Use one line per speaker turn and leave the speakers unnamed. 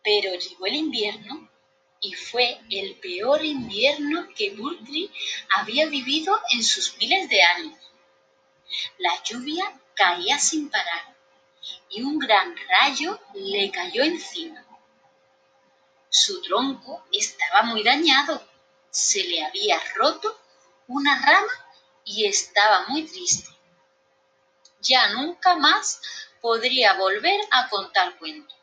Pero llegó el invierno y fue el peor invierno que Burkri había vivido en sus miles de años. La lluvia caía sin parar y un gran rayo le cayó encima. Su tronco estaba muy dañado, se le había roto una rama y estaba muy triste. Ya nunca más podría volver a contar cuentos.